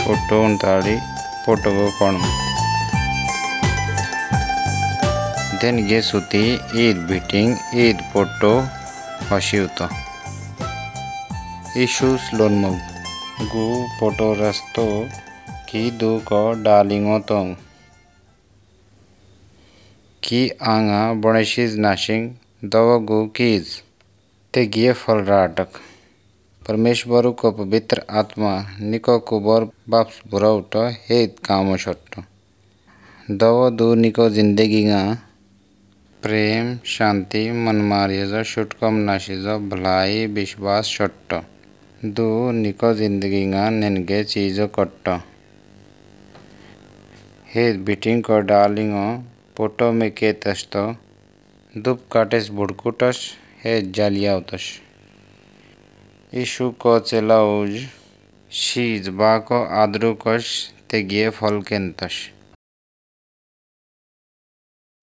Photo उनताड़ी photo को कोण देन गे सुती ईद बीटिंग ईद फोटो हशिवतो इशूस लोनमग गु फोटो रस्तो की दु को डालिंगो तो की आंगा बणेशीज नाशिंग दवगु कीज ते गिये फल राटक परमेश्वरु को पवित्र आत्मा निको कुबर बाप्स बुराउटो हेत कामो शट्टो दव दु निको जिंदगीगा प्रेम शांति मनमार्यजो शुटकम नाशिजो भलाई विश्वास शट्टो दु निको जिंदगीगा निनगे चीजो कट्टो हेत बीटिंग को डालिंगो फोटो में के तस्तो दुप काटेस बुड़कुटस हे जालियावतस ईशु को चेलाउज शीज बाको आदरुकस ते गिये फल केंतस।